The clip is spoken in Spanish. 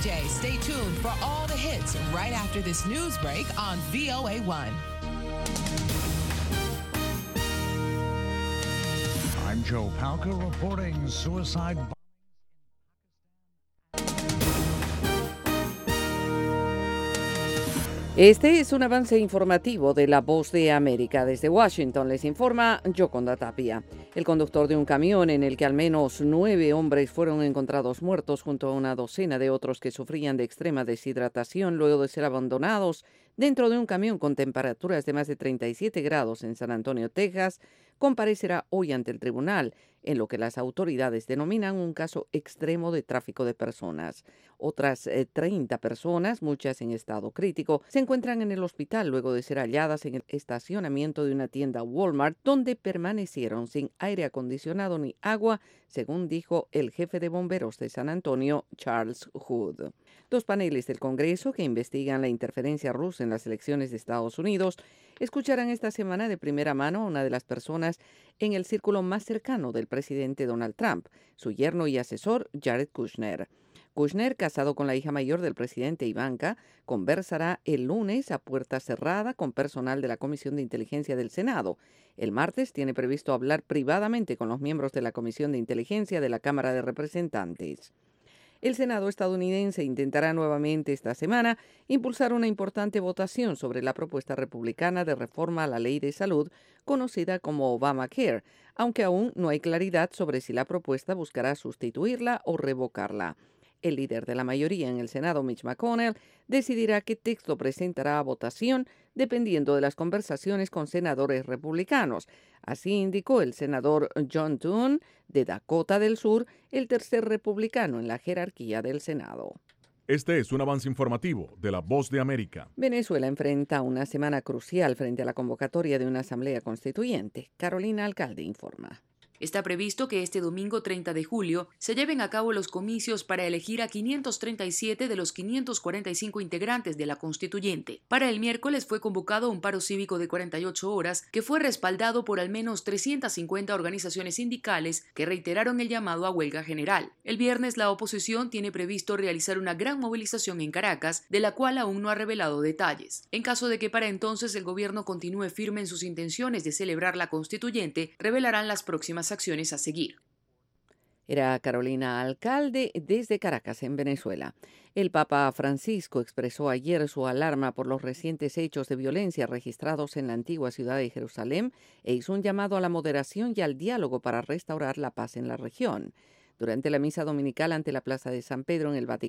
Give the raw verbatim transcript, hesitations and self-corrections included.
J. Stay tuned for all the hits right after this news break on V O A one. I'm Joe Palca reporting suicide bombings. Este es un avance informativo de La Voz de América. Desde Washington les informa Yoconda Tapia. El conductor de un camión en el que al menos nueve hombres fueron encontrados muertos junto a una docena de otros que sufrían de extrema deshidratación luego de ser abandonados dentro de un camión con temperaturas de más de treinta y siete grados en San Antonio, Texas, comparecerá hoy ante el tribunal en lo que las autoridades denominan un caso extremo de tráfico de personas. Otras eh, treinta personas, muchas en estado crítico, se encuentran en el hospital luego de ser halladas en el estacionamiento de una tienda Walmart, donde permanecieron sin aire acondicionado ni agua, según dijo el jefe de bomberos de San Antonio, Charles Hood. Dos paneles del Congreso que investigan la interferencia rusa en las elecciones de Estados Unidos escucharán esta semana de primera mano a una de las personas en el círculo más cercano del presidente Donald Trump, su yerno y asesor Jared Kushner. Kushner, casado con la hija mayor del presidente Ivanka, conversará el lunes a puerta cerrada con personal de la Comisión de Inteligencia del Senado. El martes tiene previsto hablar privadamente con los miembros de la Comisión de Inteligencia de la Cámara de Representantes. El Senado estadounidense intentará nuevamente esta semana impulsar una importante votación sobre la propuesta republicana de reforma a la ley de salud, conocida como Obamacare, aunque aún no hay claridad sobre si la propuesta buscará sustituirla o revocarla. El líder de la mayoría en el Senado, Mitch McConnell, decidirá qué texto presentará a votación dependiendo de las conversaciones con senadores republicanos. Así indicó el senador John Thune, de Dakota del Sur, el tercer republicano en la jerarquía del Senado. Este es un avance informativo de La Voz de América. Venezuela enfrenta una semana crucial frente a la convocatoria de una asamblea constituyente. Carolina Alcalde informa. Está previsto que este domingo treinta de julio se lleven a cabo los comicios para elegir a quinientos treinta y siete de los quinientos cuarenta y cinco integrantes de la constituyente. Para el miércoles fue convocado un paro cívico de cuarenta y ocho horas que fue respaldado por al menos trescientas cincuenta organizaciones sindicales que reiteraron el llamado a huelga general. El viernes la oposición tiene previsto realizar una gran movilización en Caracas, de la cual aún no ha revelado detalles. En caso de que para entonces el gobierno continúe firme en sus intenciones de celebrar la constituyente, revelarán las próximas acciones a seguir. Era Carolina Alcalde desde Caracas, en Venezuela. El Papa Francisco expresó ayer su alarma por los recientes hechos de violencia registrados en la antigua ciudad de Jerusalén e hizo un llamado a la moderación y al diálogo para restaurar la paz en la región. Durante la misa dominical ante la Plaza de San Pedro en el Vaticano,